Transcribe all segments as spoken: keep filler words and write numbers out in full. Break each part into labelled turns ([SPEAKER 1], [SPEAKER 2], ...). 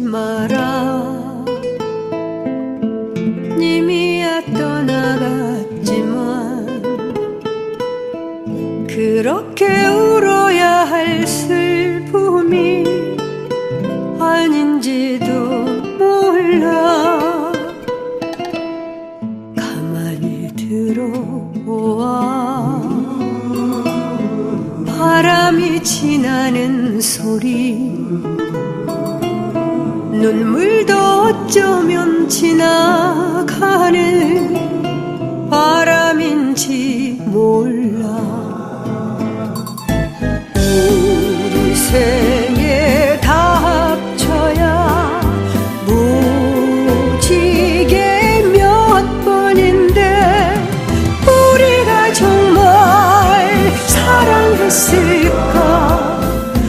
[SPEAKER 1] 마라. 님이야 떠나갔지만 그렇게 울어야 할 슬픔이 아닌지도 몰라. 가만히 들어보아 바람이 지나는 소리. 눈물도 어쩌면 지나가는 바람인지 몰라. 우리 생에 다 합쳐야 무지개 몇 번인데 우리가 정말 사랑했을까.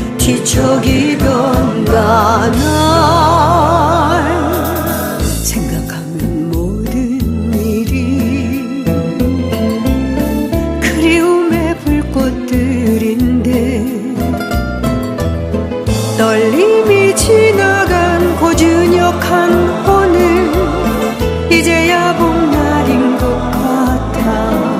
[SPEAKER 1] 뒤척이던 나날 생각하면 모든 일이 그리움의 불꽃들인데 떨림이 지나간 고즈넉한 오늘 이제야 봄날인 것 같아.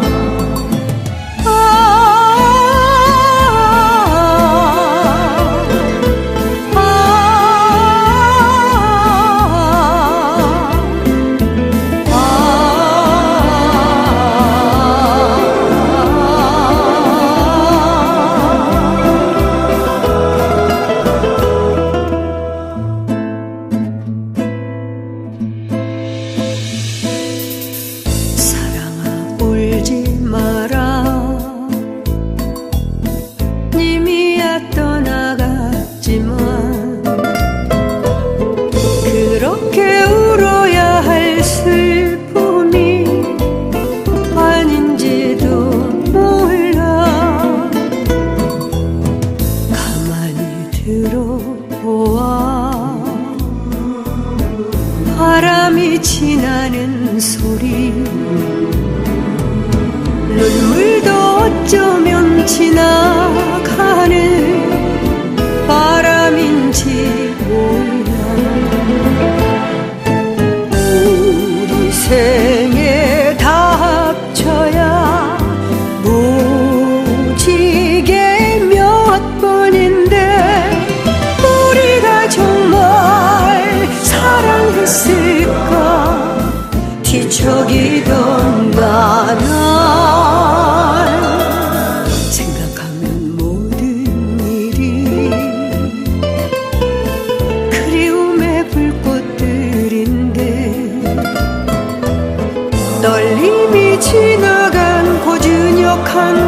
[SPEAKER 1] 울지 마라. 님이야 떠나갔지만 그렇게 울어야 할 슬픔이 아닌지도 몰라. 가만히 들어보아 바람이 지나는 소리. 눈물도 어쩌면 지나가는 바람인지 몰라. 우리 생에 다 합쳐야 무지개 몇 번인데 우리가 정말 사랑했을까. 뒤척이던 나날 생각하면 모든 일이 그리움의 불꽃들인데 떨림이 지나간 고즈넉한